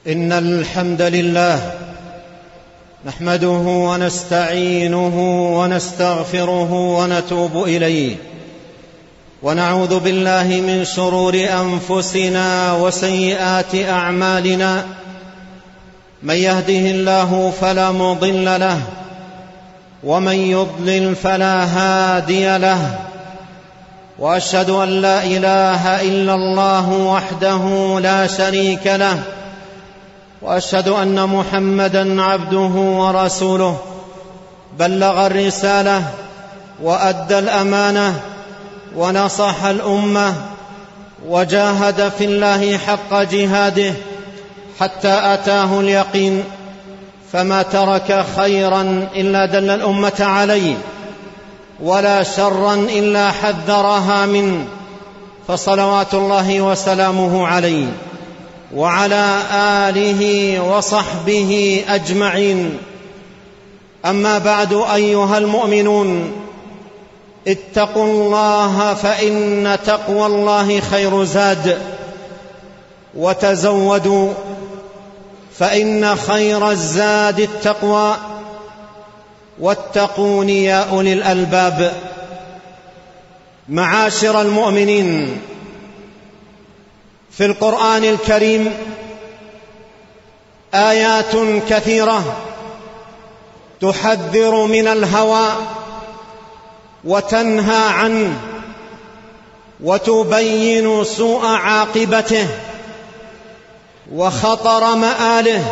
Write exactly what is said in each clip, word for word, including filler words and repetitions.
إن الحمد لله نحمده ونستعينه ونستغفره ونتوب إليه، ونعوذ بالله من شرور أنفسنا وسيئات أعمالنا. من يهده الله فلا مضل له، ومن يضلل فلا هادي له، وأشهد أن لا إله إلا الله وحده لا شريك له، وأشهد أن محمدًا عبده ورسوله، بلغ الرسالة وأدى الأمانة ونصح الأمة، وجاهد في الله حق جهاده حتى أتاه اليقين، فما ترك خيرًا إلا دل الأمة عليه، ولا شرًا إلا حذرها منه، فصلوات الله وسلامه عليه وعلى آله وصحبه أجمعين. أما بعد، أيها المؤمنون، اتقوا الله، فإن تقوى الله خير زاد، وتزودوا فإن خير الزاد التقوى، واتقون يا أولي الألباب. معاشر المؤمنين، في القرآن الكريم آيات كثيرة تحذر من الهوى وتنهى عنه، وتبين سوء عاقبته وخطر مآله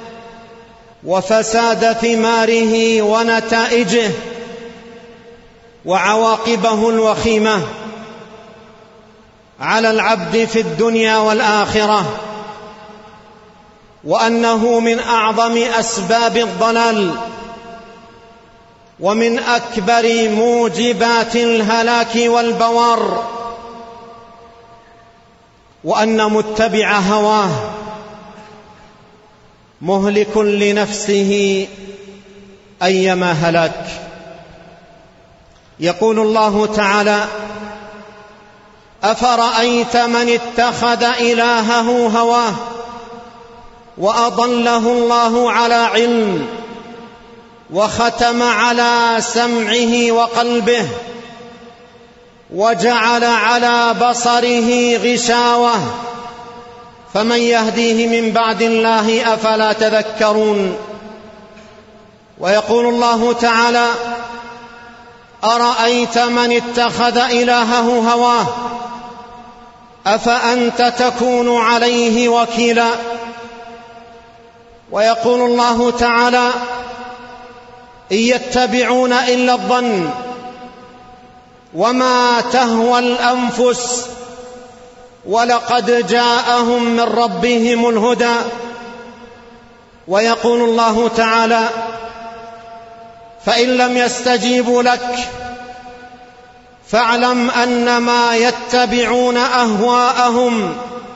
وفساد ثماره ونتائجه وعواقبه الوخيمة على العبد في الدنيا والآخرة، وأنه من أعظم أسباب الضلال ومن أكبر موجبات الهلاك والبوار، وأن متبع هواه مهلك لنفسه أيما هلاك. يقول الله تعالى: أفرأيت من اتخذ إلهه هواه وأضله الله على علم وختم على سمعه وقلبه وجعل على بصره غشاوة فمن يهديه من بعد الله أفلا تذكرون. ويقول الله تعالى: أرأيت من اتخذ إلهه هواه أفأنت تكون عليه وكيلا. ويقول الله تعالى: إن يتبعون إلا الظن وما تهوى الأنفس ولقد جاءهم من ربهم الهدى. ويقول الله تعالى: فإن لم يستجيبوا لك فاعلم أنما يتبعون أهواءهم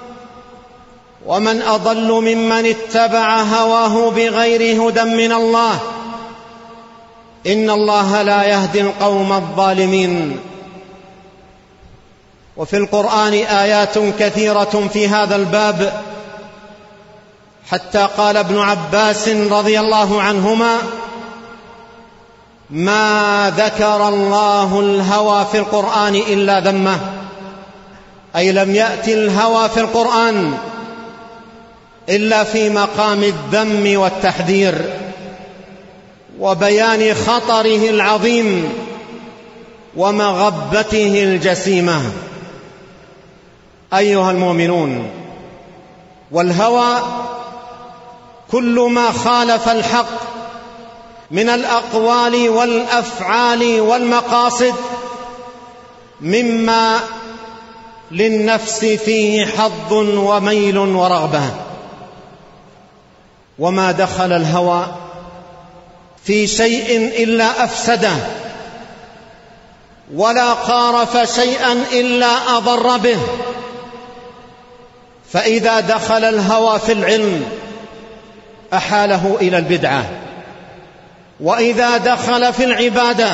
ومن أضل ممن اتبع هواه بغير هدى من الله إن الله لا يهدي القوم الظالمين. وفي القرآن آيات كثيرة في هذا الباب، حتى قال ابن عباس رضي الله عنهما: ما ذكر الله الهوى في القرآن إلا ذمه، أي لم يأتي الهوى في القرآن إلا في مقام الذم والتحذير وبيان خطره العظيم ومغبته الجسيمة. أيها المؤمنون، والهوى كل ما خالف الحق من الأقوال والأفعال والمقاصد مما للنفس فيه حظ وميل ورغبة. وما دخل الهوى في شيء إلا أفسده، ولا قارف شيئا إلا أضر به. فإذا دخل الهوى في العلم أحاله إلى البدعة، وإذا دخل في العبادة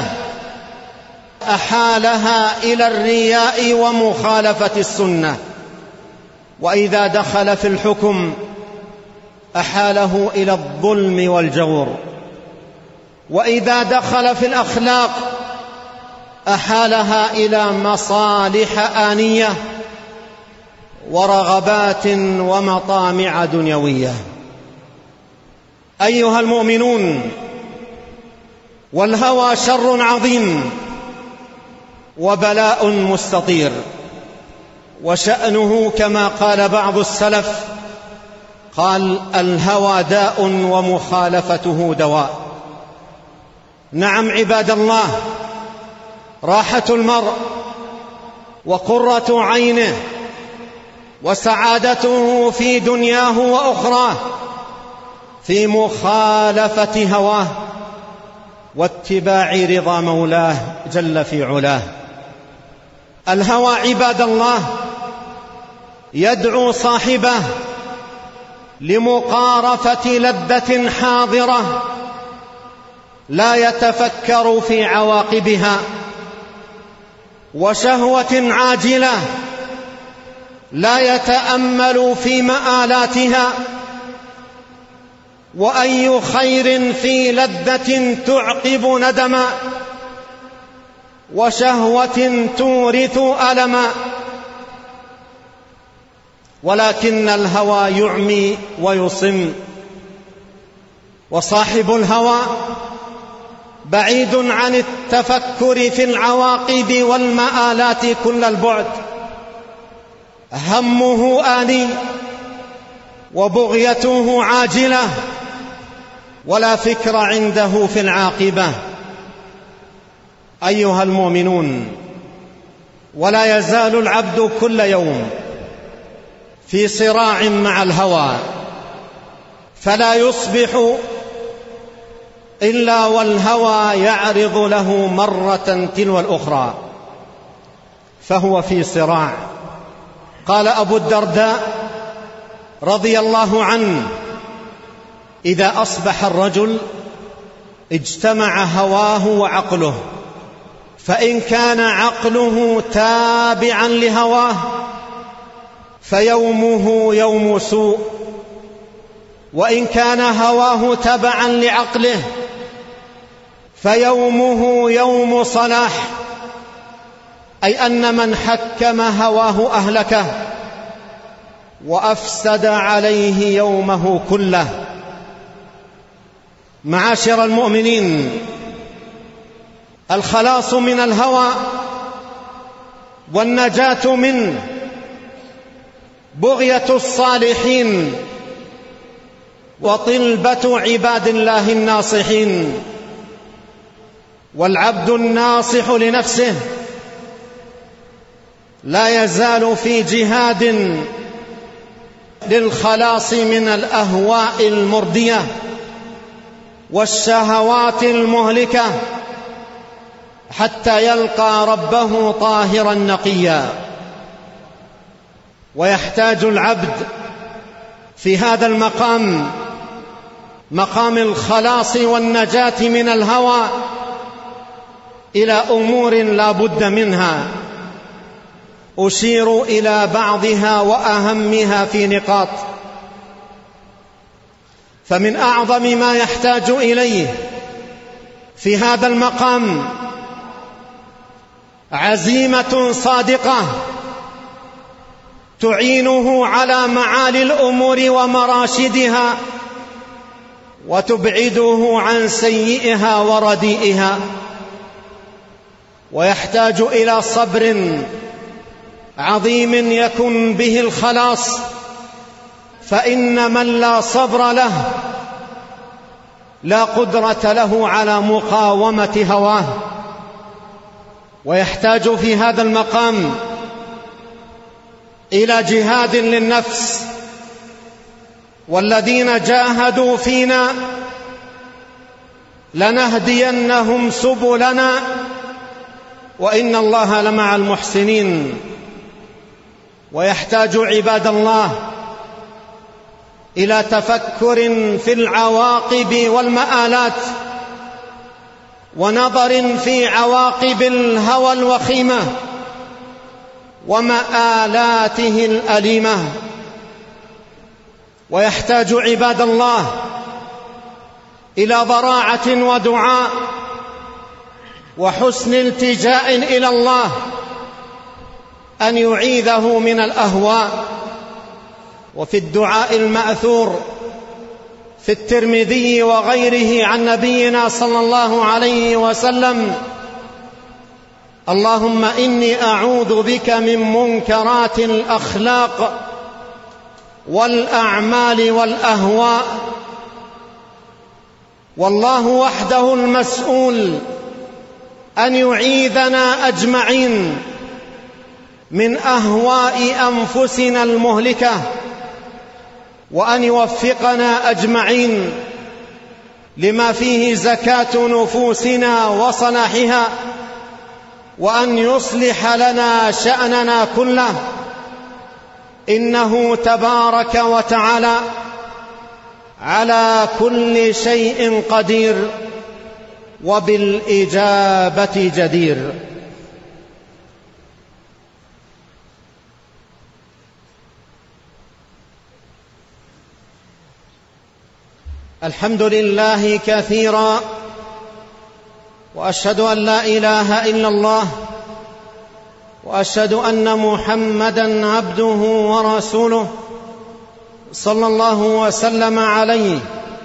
أحالها إلى الرياء ومخالفة السنة، وإذا دخل في الحكم أحاله إلى الظلم والجور، وإذا دخل في الأخلاق أحالها إلى مصالح آنية ورغبات ومطامع دنيوية. أيها المؤمنون، والهوى شر عظيم وبلاء مستطير، وشأنه كما قال بعض السلف، قال: الهوى داء ومخالفته دواء. نعم عباد الله، راحة المرء وقرة عينه وسعادته في دنياه وأخراه في مخالفة هواه واتباع رضا مولاه جل في علاه. الهوى عباد الله يدعو صاحبه لمقارفة لذة حاضرة لا يتفكر في عواقبها، وشهوة عاجلة لا يتأمل في مآلاتها، وأي خير في لذة تعقب ندما، وشهوة تورث ألما. ولكن الهوى يعمي ويصم، وصاحب الهوى بعيد عن التفكر في العواقب والمآلات كل البعد، همه آني وبغيته عاجلة، ولا فكر عنده في العاقبة. أيها المؤمنون، ولا يزال العبد كل يوم في صراع مع الهوى، فلا يصبح إلا والهوى يعرض له مرة تلو الأخرى، فهو في صراع. قال أبو الدرداء رضي الله عنه: إذا أصبح الرجل اجتمع هواه وعقله، فإن كان عقله تابعا لهواه فيومه يوم سوء، وإن كان هواه تبعا لعقله فيومه يوم صلاح، أي أن من حكم هواه أهلكه وأفسد عليه يومه كله. معاشر المؤمنين، الخلاص من الهوى والنجاة منه بغية الصالحين وطلبة عباد الله الناصحين. والعبد الناصح لنفسه لا يزال في جهاد للخلاص من الأهواء المردية والشهوات المهلكة حتى يلقى ربه طاهرا نقيا. ويحتاج العبد في هذا المقام، مقام الخلاص والنجاة من الهوى، إلى أمور لا بد منها، أشير إلى بعضها وأهمها في نقاط. فمن أعظم ما يحتاج إليه في هذا المقام عزيمة صادقة تعينه على معالي الأمور ومراشدها، وتبعده عن سيئها ورديئها. ويحتاج إلى صبر عظيم يكن به الخلاص، فإن من لا صبر له لا قدرة له على مقاومة هواه. ويحتاج في هذا المقام إلى جهاد للنفس، والذين جاهدوا فينا لنهدينهم سبلنا وإن الله لمع المحسنين. ويحتاج عباد الله إلى تفكر في العواقب والمآلات، ونظر في عواقب الهوى الوخيمة ومآلاته الأليمة. ويحتاج عباد الله إلى ضراعة ودعاء وحسن التجاء إلى الله أن يعيذه من الأهواء. وفي الدعاء المأثور في الترمذي وغيره عن نبينا صلى الله عليه وسلم: اللهم إني أعوذ بك من منكرات الأخلاق والأعمال والأهواء، والله وحده المسؤول أن يعيذنا أجمعين من أهواء أنفسنا المهلكة، وأن يوفقنا أجمعين لما فيه زكاة نفوسنا وصلاحها، وأن يصلح لنا شأننا كله، إنه تبارك وتعالى على كل شيء قدير وبالإجابة جدير. الحمد لله كثيرا، وأشهد أن لا إله إلا الله، وأشهد أن محمدًا عبده ورسوله صلى الله وسلم عليه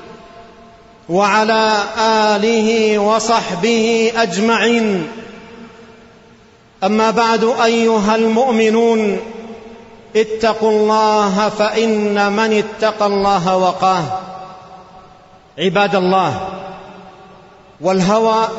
وعلى آله وصحبه أجمعين. أما بعد، أيها المؤمنون، اتقوا الله، فإن من اتقى الله وقاه. عباد الله، والهوى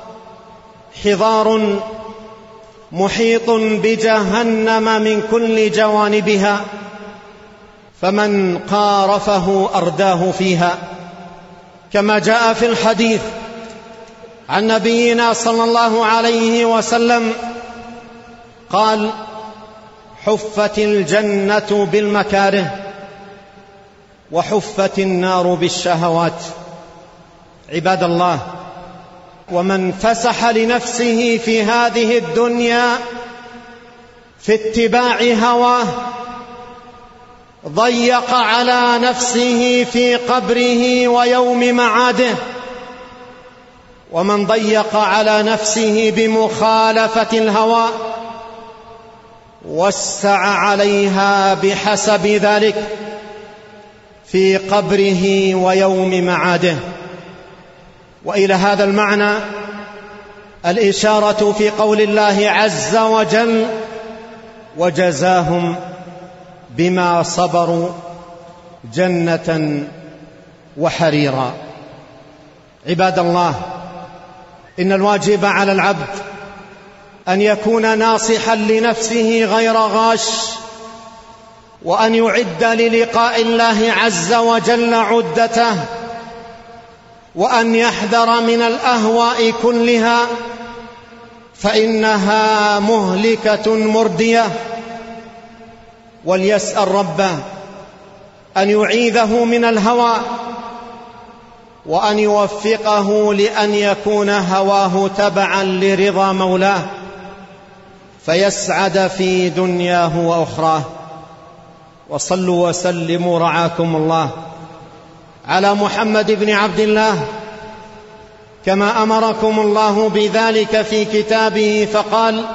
حضار محيط بجهنم من كل جوانبها، فمن قارفه أرداه فيها، كما جاء في الحديث عن نبينا صلى الله عليه وسلم قال: حفت الجنة بالمكاره وحفت النار بالشهوات. عباد الله، ومن فسح لنفسه في هذه الدنيا في اتباع هواه ضيق على نفسه في قبره ويوم معاده، ومن ضيق على نفسه بمخالفة الهوى وسع عليها بحسب ذلك في قبره ويوم معاده. وإلى هذا المعنى الإشارة في قول الله عز وجل: وجزاهم بما صبروا جنة وحريرا. عباد الله، إن الواجب على العبد أن يكون ناصحا لنفسه غير غاش، وأن يعد للقاء الله عز وجل عدته، وأن يحذر من الأهواء كلها، فإنها مهلكة مردية. وليسأل ربه أن يعيذه من الهوى، وأن يوفقه لأن يكون هواه تبعا لرضا مولاه، فيسعد في دنياه وأخراه. وصلوا وسلموا رعاكم الله على محمد بن عبد الله، كما أمركم الله بذلك في كتابه، فقال: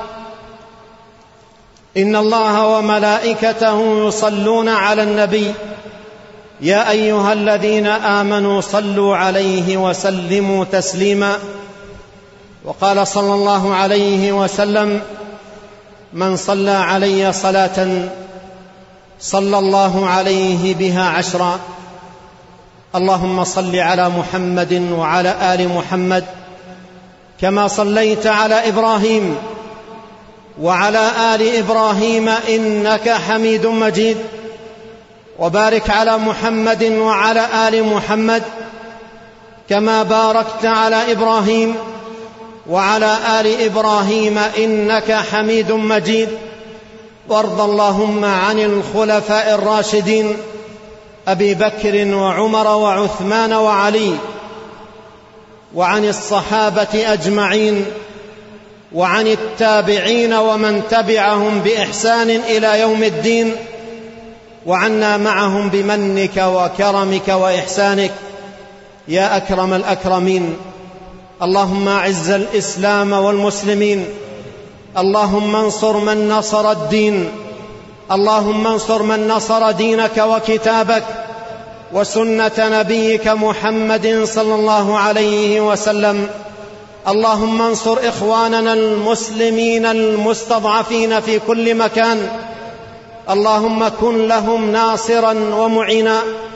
إن الله وملائكته يصلون على النبي يا أيها الذين آمنوا صلوا عليه وسلموا تسليما. وقال صلى الله عليه وسلم: من صلى علي صلاة صلى الله عليه بها عشرا. اللهم صل على محمد وعلى آل محمد كما صليت على إبراهيم وعلى آل إبراهيم إنك حميد مجيد، وبارك على محمد وعلى آل محمد كما باركت على إبراهيم وعلى آل إبراهيم إنك حميد مجيد. وارض اللهم عن الخلفاء الراشدين أبي بكر وعمر وعثمان وعلي، وعن الصحابة أجمعين، وعن التابعين ومن تبعهم بإحسان إلى يوم الدين. وعنا معهم بمنك وكرمك وإحسانك يا أكرم الأكرمين. اللهم أعز الإسلام والمسلمين، اللهم انصر من نصر الدين، اللهم انصر من نصر دينك وكتابك وسنة نبيك محمد صلى الله عليه وسلم. اللهم انصر إخواننا المسلمين المستضعفين في كل مكان، اللهم كن لهم ناصرا ومعينا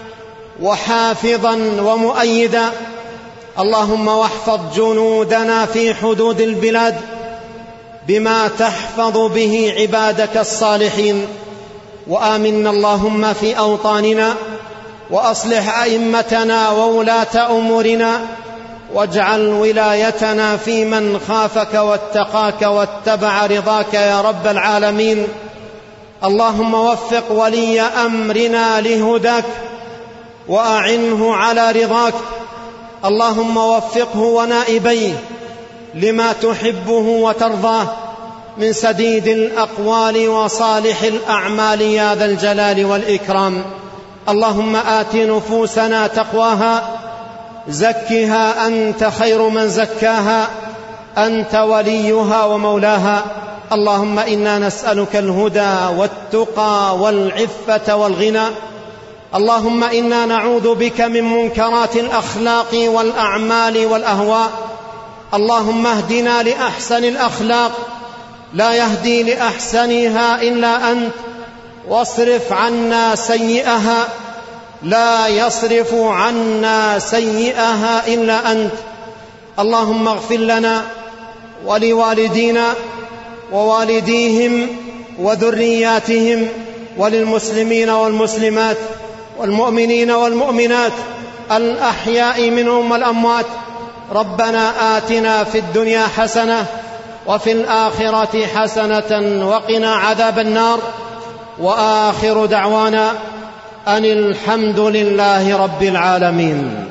وحافظا ومؤيدا. اللهم واحفظ جنودنا في حدود البلاد بما تحفظ به عبادك الصالحين، وآمنا اللهم في أوطاننا، وأصلح أئمتنا وولاة أمورنا، واجعل ولايتنا في من خافك واتقاك واتبع رضاك يا رب العالمين. اللهم وفق ولي أمرنا لهداك وأعنه على رضاك، اللهم وفقه ونائبيه لما تحبه وترضاه من سديد الأقوال وصالح الأعمال يا ذا الجلال والإكرام. اللهم آت نفوسنا تقواها، زكها أنت خير من زكاها، أنت وليها ومولاها. اللهم إنا نسألك الهدى والتقى والعفة والغنى. اللهم إنا نعوذ بك من منكرات الأخلاق والأعمال والأهواء. اللهم اهدنا لأحسن الأخلاق، لا يهدي لأحسنها إلا أنت، واصرف عنا سيئها، لا يصرف عنا سيئها إلا أنت. اللهم اغفر لنا ولوالدينا ووالديهم وذرياتهم وللمسلمين والمسلمات والمؤمنين والمؤمنات الأحياء منهم والأموات. ربنا آتنا في الدنيا حسنة وفي الآخرة حسنة وقنا عذاب النار. وآخر دعوانا أن الحمد لله رب العالمين.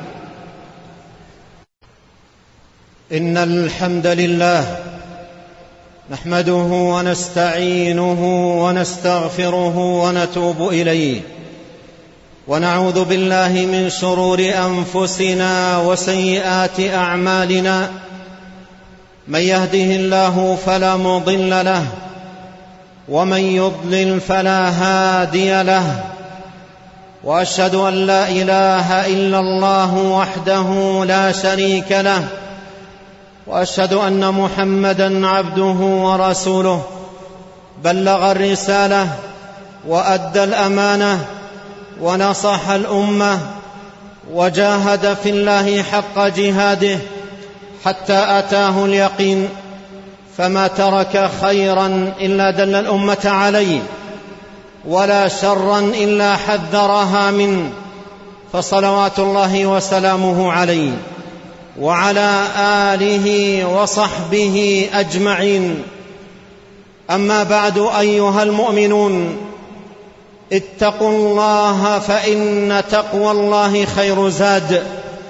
إن الحمد لله نحمده ونستعينه ونستغفره ونتوب إليه، ونعوذ بالله من شرور أنفسنا وسيئات أعمالنا. من يهده الله فلا مضل له، ومن يضلل فلا هادي له. وأشهد أن لا إله إلا الله وحده لا شريك له، وأشهد أن محمدًا عبده ورسوله. بلغ الرسالة وأدى الأمانة ونصح الأمة، وجاهد في الله حق جهاده حتى أتاه اليقين. فما ترك خيرا إلا دل الأمة عليه، ولا شرا إلا حذرها منه. فصلوات الله وسلامه عليه وعلى آله وصحبه أجمعين. أما بعد، أيها المؤمنون، اتقوا الله، فإن تقوى الله خير زاد،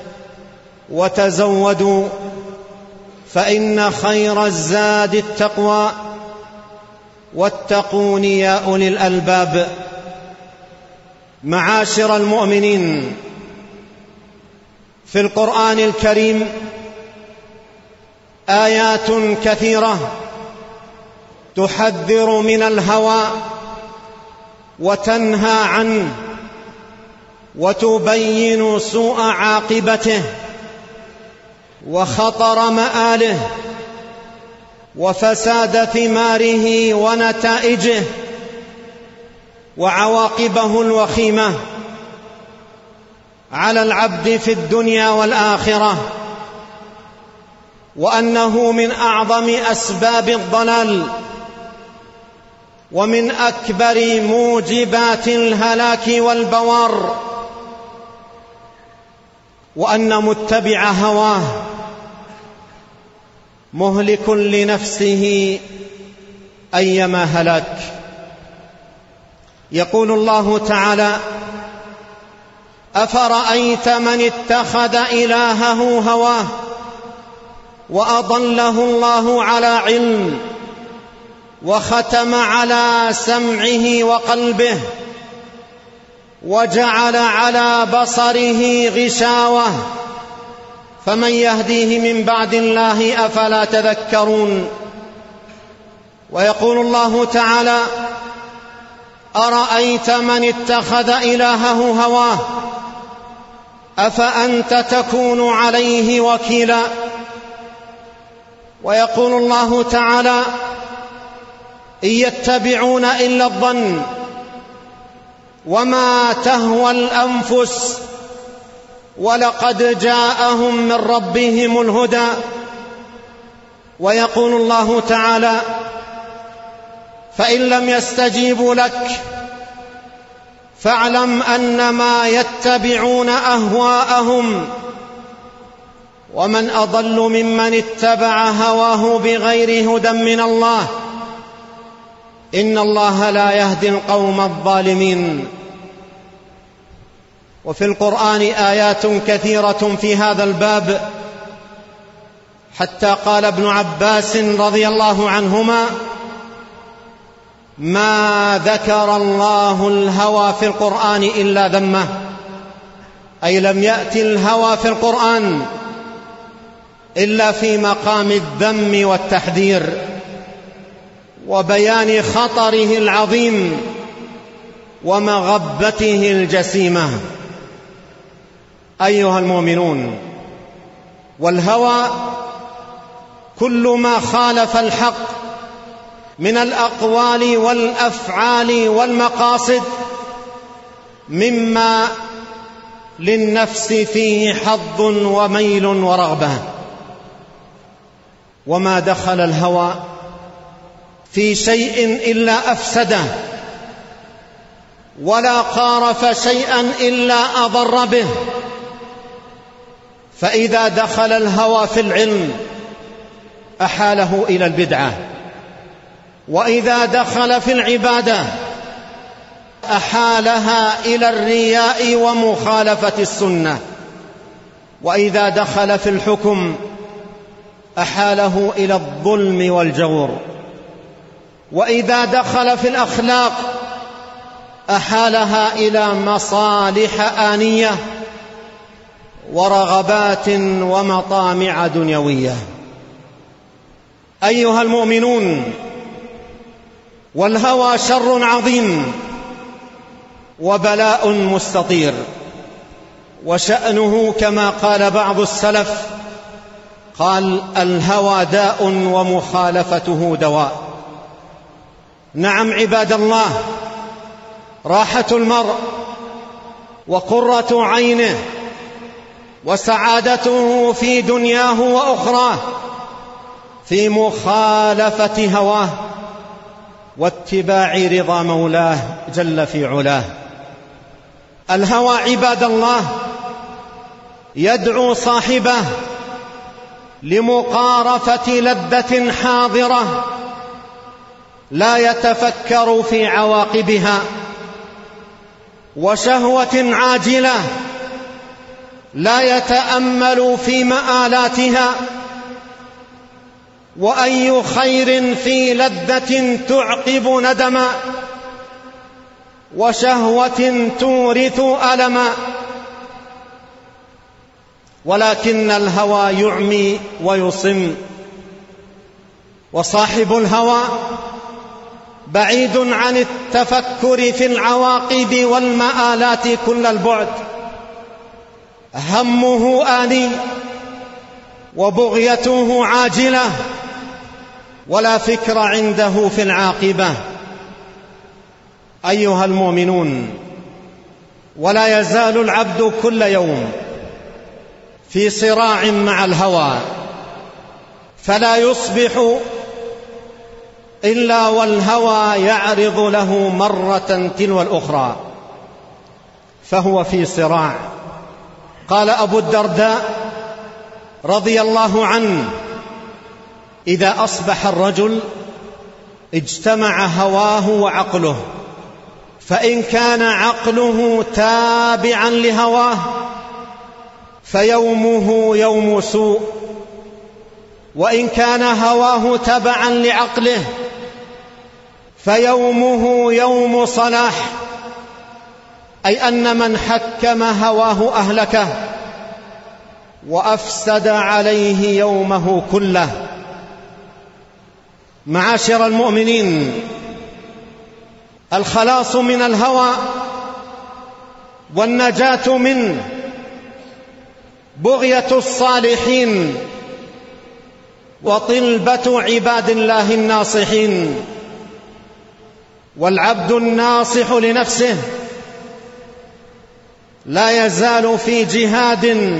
وتزودوا فإن خير الزاد التقوى، واتقون يا أولي الألباب. معاشر المؤمنين، في القرآن الكريم آيات كثيرة تحذر من الهوى وتنهى عنه، وتبين سوء عاقبته وخطر مآله وفساد ثماره ونتائجه وعواقبه الوخيمة على العبد في الدنيا والآخرة، وأنه من أعظم أسباب الضلال ومن أكبر موجبات الهلاك والبوار، وأن متبع هواه مهلك لنفسه أيما هلاك. يقول الله تعالى: أفرأيت من اتخذ إلهه هواه وأضله الله على علم وختم على سمعه وقلبه وجعل على بصره غشاوة فمن يهديه من بعد الله أفلا تذكرون. ويقول الله تعالى: أرأيت من اتخذ إلهه هواه أفأنت تكون عليه وكيلا. ويقول الله تعالى: إن يتبعون إلا الظن وما تهوى الأنفس ولقد جاءهم من ربهم الهدى. ويقول الله تعالى: فإن لم يستجيبوا لك فاعلم أنما يتبعون أهواءهم ومن أضل ممن اتبع هواه بغير هدى من الله إن الله لا يهدي القوم الظالمين. وفي القرآن آيات كثيرة في هذا الباب، حتى قال ابن عباس رضي الله عنهما: ما ذكر الله الهوى في القرآن إلا ذمه، أي لم يأتي الهوى في القرآن إلا في مقام الذم والتحذير وبيان خطره العظيم ومغبته الجسيمة. أيها المؤمنون، والهوى كل ما خالف الحق من الأقوال والأفعال والمقاصد مما للنفس فيه حظ وميل ورغبة. وما دخل الهوى في شيء إلا أفسده، ولا قارف شيئا إلا أضر به. فإذا دخل الهوى في العلم أحاله إلى البدعة، وإذا دخل في العبادة أحالها إلى الرياء ومخالفة السنة، وإذا دخل في الحكم أحاله إلى الظلم والجور، وإذا دخل في الأخلاق أحالها إلى مصالح آنية ورغبات ومطامع دنيوية. أيها المؤمنون، والهوى شر عظيم وبلاء مستطير، وشأنه كما قال بعض السلف، قال: الهوى داء ومخالفته دواء. نعم عباد الله، راحة المرء وقرة عينه وسعادته في دنياه وأخراه في مخالفة هواه واتباع رضا مولاه جل في علاه. الهوى عباد الله يدعو صاحبه لمقارفة لذة حاضرة لا يتفكر في عواقبها، وشهوة عاجلة لا يتأمل في مآلاتها، وأي خير في لذة تعقب ندما، وشهوة تورث ألما. ولكن الهوى يعمي ويصم، وصاحب الهوى بعيد عن التفكر في العواقب والمآلات كل البعد، همه آني وبغيته عاجلة، ولا فكر عنده في العاقبة. أيها المؤمنون، ولا يزال العبد كل يوم في صراع مع الهوى، فلا يصبح إلا والهوى يعرض له مرة تلو الأخرى، فهو في صراع. قال أبو الدرداء رضي الله عنه: إذا أصبح الرجل اجتمع هواه وعقله، فإن كان عقله تابعا لهواه فيومه يوم سوء، وإن كان هواه تبعا لعقله فيومه يوم صلاح. أي أن من حكم هواه أهلكه وأفسد عليه يومه كله. معاشر المؤمنين، الخلاص من الهوى والنجاة منه بغية الصالحين وطلبة عباد الله الناصحين. والعبد الناصح لنفسه لا يزال في جهاد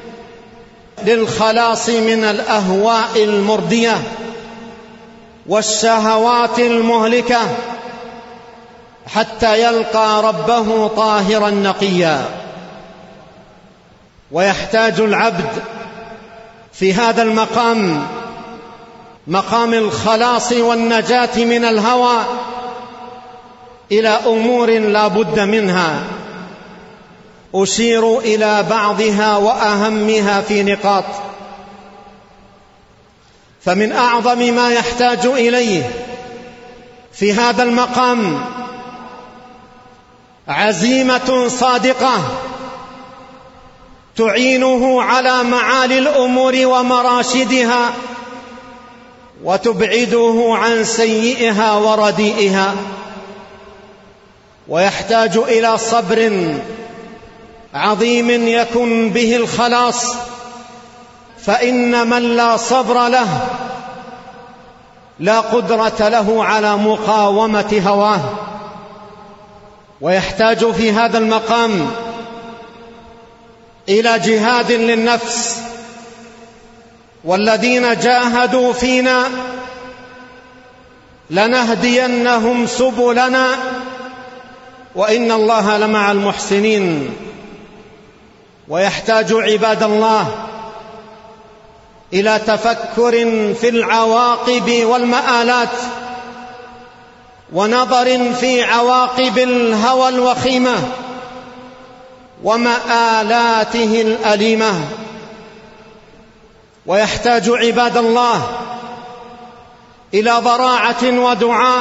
للخلاص من الأهواء المردية والشهوات المهلكة حتى يلقى ربه طاهرا نقيا. ويحتاج العبد في هذا المقام، مقام الخلاص والنجاة من الهوى، إلى أمور لا بد منها، أشير إلى بعضها وأهمها في نقاط. فمن أعظم ما يحتاج إليه في هذا المقام عزيمة صادقة تعينه على معالي الأمور ومراشدها وتبعده عن سيئها ورديئها. ويحتاج إلى صبر عظيم يكن به الخلاص، فإن من لا صبر له لا قدرة له على مقاومة هواه. ويحتاج في هذا المقام إلى جهاد للنفس، والذين جاهدوا فينا لنهدينهم سبلنا وإن الله لمع المحسنين. ويحتاج عباد الله إلى تفكر في العواقب والمآلات، ونظر في عواقب الهوى الوخيمة ومآلاته الأليمة. ويحتاج عباد الله إلى ضراعة ودعاء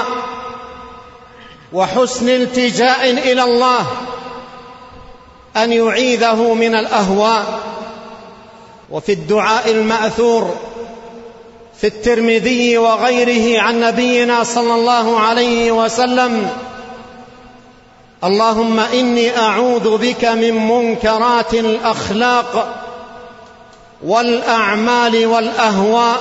وحسن التجاء إلى الله أن يعيذه من الأهواء. وفي الدعاء المأثور في الترمذي وغيره عن نبينا صلى الله عليه وسلم: اللهم إني أعوذ بك من منكرات الأخلاق والأعمال والأهواء.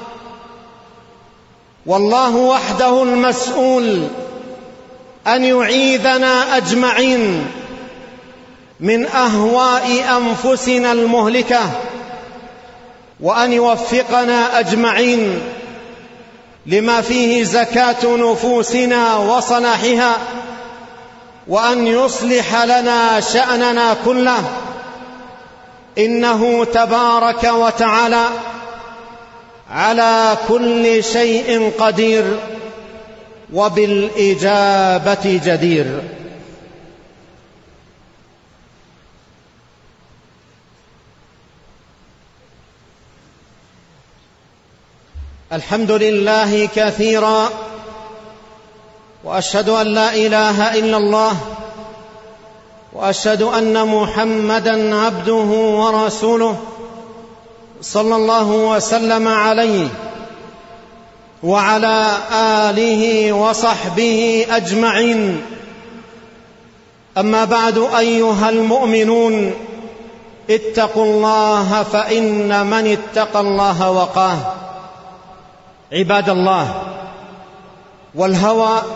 والله وحده المسؤول أن يعيذنا أجمعين من أهواء أنفسنا المهلكة، وأن يوفقنا أجمعين لما فيه زكاة نفوسنا وصلاحها، وأن يصلح لنا شأننا كله، إنه تبارك وتعالى على كل شيء قدير وبالإجابة جدير. الحمد لله كثيرا، وأشهد أن لا إله إلا الله، وأشهد أن محمدًا عبده ورسوله صلى الله وسلم عليه وعلى آله وصحبه أجمعين. أما بعد، أيها المؤمنون، اتقوا الله، فإن من اتقى الله وقاه. عباد الله، والهوى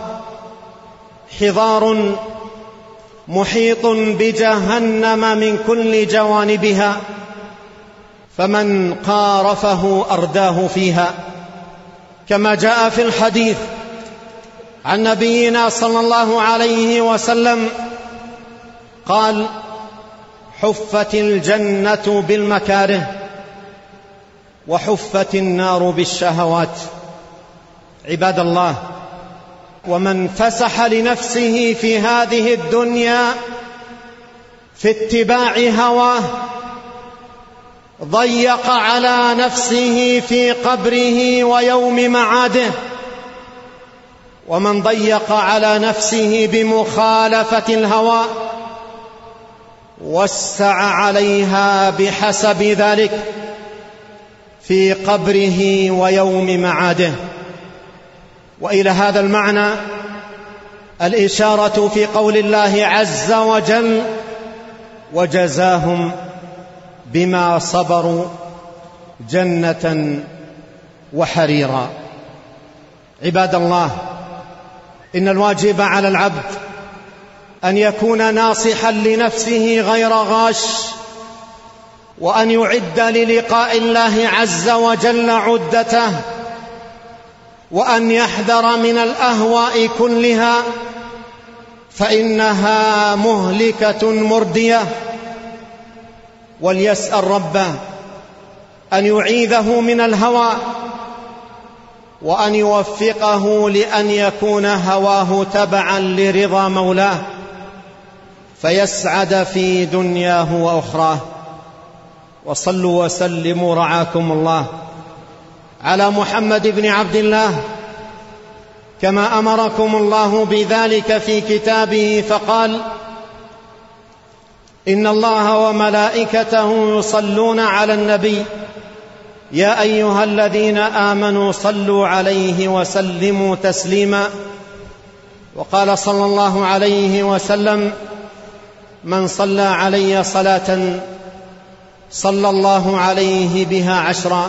حضار محيط بجهنم من كل جوانبها، فمن قارفه أرداه فيها، كما جاء في الحديث عن نبينا صلى الله عليه وسلم قال: حفت الجنة بالمكاره وحفت النار بالشهوات. عباد الله، ومن فسح لنفسه في هذه الدنيا في اتباع هواه ضيق على نفسه في قبره ويوم معاده. ومن ضيق على نفسه بمخالفة الهوى وسع عليها بحسب ذلك في قبره ويوم معاده. وإلى هذا المعنى الإشارة في قول الله عز وجل: وجزاهم بما صبروا جنة وحريرا. عباد الله، إن الواجب على العبد أن يكون ناصحا لنفسه غير غاش، وأن يعد للقاء الله عز وجل عدته، وأن يحذر من الأهواء كلها، فإنها مهلكة مردية. وليسأل ربه أن يعيذه من الهوى، وأن يوفقه لأن يكون هواه تبعا لرضا مولاه، فيسعد في دنياه وأخراه. وصلوا وسلموا رعاكم الله على محمد بن عبد الله كما أمركم الله بذلك في كتابه، فقال: إن الله وملائكته يصلون على النبي يا أيها الذين آمنوا صلوا عليه وسلموا تسليما. وقال صلى الله عليه وسلم: من صلى علي صلاة صلى الله عليه بها عشرا.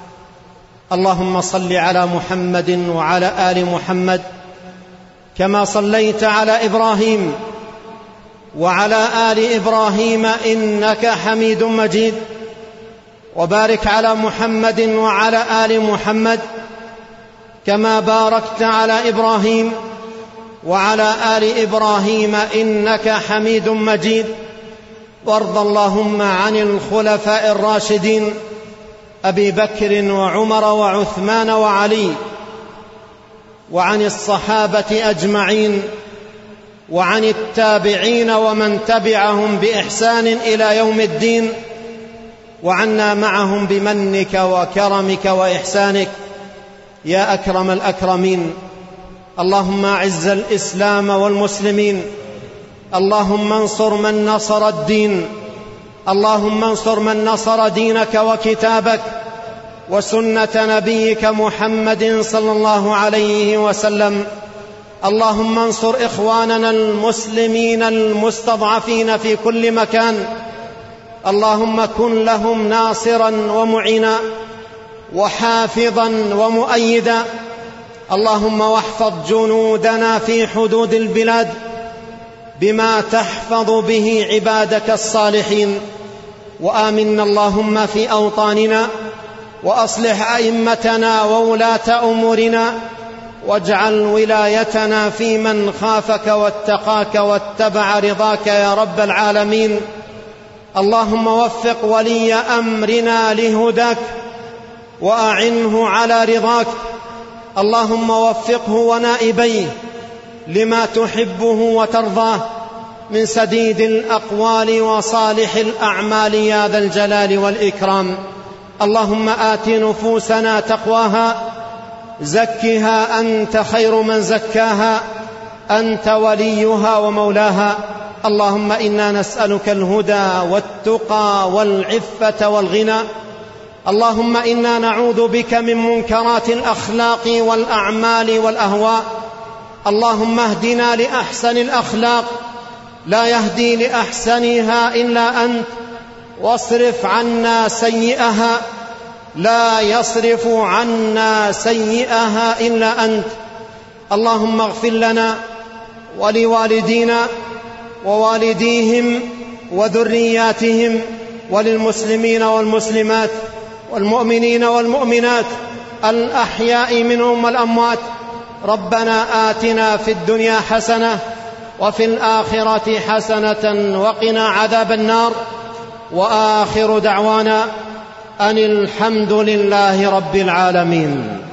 اللهم صل على محمد وعلى آل محمد كما صليت على إبراهيم وعلى آل إبراهيم إنك حميد مجيد، وبارك على محمد وعلى آل محمد كما باركت على إبراهيم وعلى آل إبراهيم إنك حميد مجيد. وارض اللهم عن الخلفاء الراشدين أبي بكر وعمر وعثمان وعلي، وعن الصحابة أجمعين، وعن التابعين ومن تبعهم بإحسان إلى يوم الدين، وعنا معهم بمنك وكرمك وإحسانك يا أكرم الأكرمين. اللهم أعز الإسلام والمسلمين، اللهم انصر من نصر الدين، اللهم انصر من نصر دينك وكتابك وسنة نبيك محمد صلى الله عليه وسلم. اللهم انصر إخواننا المسلمين المستضعفين في كل مكان، اللهم كن لهم ناصرا ومعينا وحافظا ومؤيدا. اللهم واحفظ جنودنا في حدود البلاد بما تحفظ به عبادك الصالحين، وآمنا اللهم في أوطاننا، وأصلح أئمتنا وولاة أمورنا، واجعل ولايتنا في من خافك واتقاك واتبع رضاك يا رب العالمين. اللهم وفق ولي أمرنا لهداك وأعنه على رضاك. اللهم وفقه ونائبيه لما تحبه وترضاه من سديد الأقوال وصالح الأعمال يا ذا الجلال والإكرام. اللهم آت نفوسنا تقواها، زكها أنت خير من زكاها، أنت وليها ومولاها. اللهم إنا نسألك الهدى والتقى والعفة والغنى. اللهم إنا نعوذ بك من منكرات الأخلاق والأعمال والأهواء. اللهم اهدنا لأحسن الأخلاق، لا يهدي لأحسنها إلا أنت، واصرف عنا سيئها، لا يصرف عنا سيئها إلا أنت. اللهم اغفر لنا ولوالدينا ووالديهم وذرياتهم وللمسلمين والمسلمات والمؤمنين والمؤمنات الأحياء منهم والأموات. ربنا آتنا في الدنيا حسنة وفي الآخرة حسنة وقنا عذاب النار. وآخر دعوانا أن الحمد لله رب العالمين.